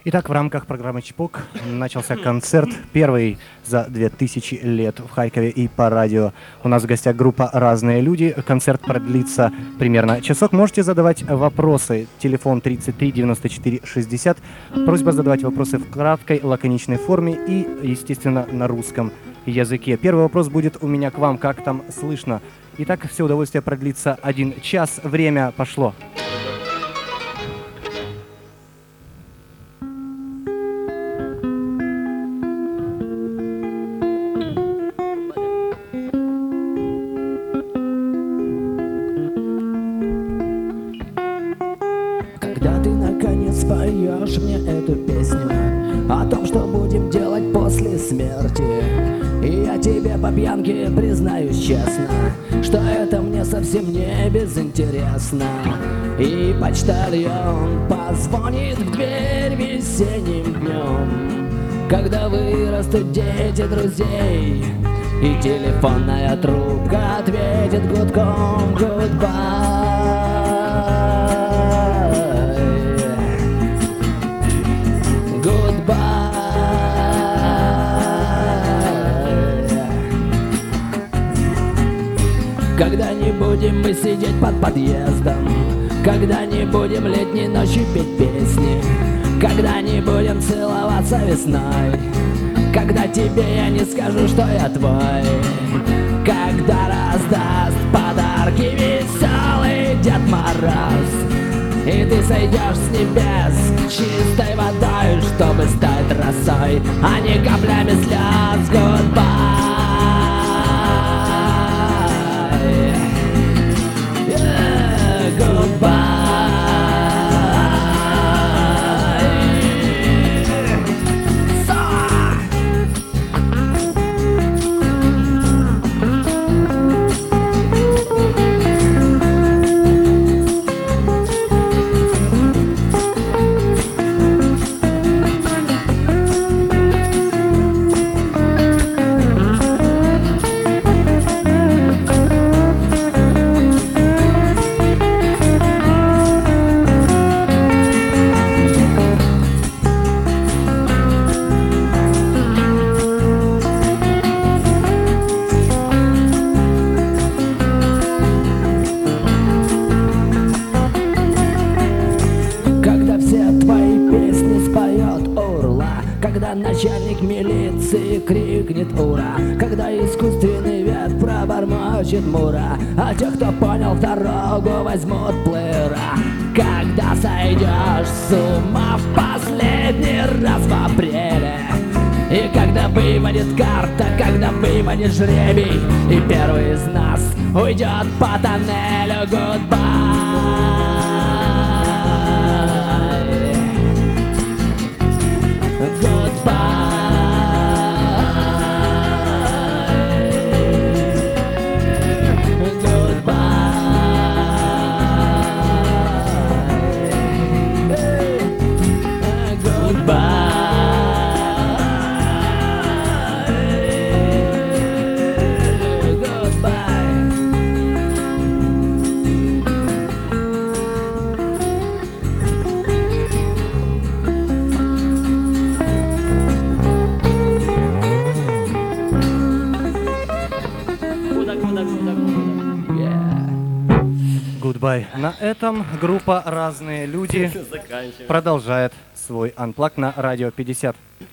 Итак, в рамках программы «Чпок» начался концерт, первый за 2000 лет в Харькове и по радио. У нас в гостях группа «Разные люди». Концерт продлится примерно часок. Можете задавать вопросы. Телефон 33 94 60. Просьба задавать вопросы в краткой, лаконичной форме и, естественно, на русском языке. Первый вопрос будет у меня к вам. Как там слышно? Итак, все удовольствие продлится 1 час. Время пошло. Споешь мне эту песню о том, что будем делать после смерти, и я тебе по пьянке признаюсь честно, что это мне совсем не безинтересно. И почтальон позвонит в дверь весенним днем, когда вырастут дети друзей, и телефонная трубка ответит гудком goodbye. Когда не будем мы сидеть под подъездом, когда не будем летней ночью петь песни, когда не будем целоваться весной, когда тебе я не скажу, что я твой, когда раздаст подарки веселый Дед Мороз, и ты сойдешь с небес чистой водой, чтобы стать росой, а не каплями слез. Goodbye. Начальник милиции крикнет «Ура!», когда искусственный вет пробормочет «Мура!», а те, кто понял дорогу, возьмут плеера. Когда сойдешь с ума в последний раз в апреле, и когда вывалит карта, когда вывалит жребий, и первый из нас уйдет по тоннелю. Goodbye. Goodbye. На этом группа «Разные люди» продолжает свой анплаг на радио 50.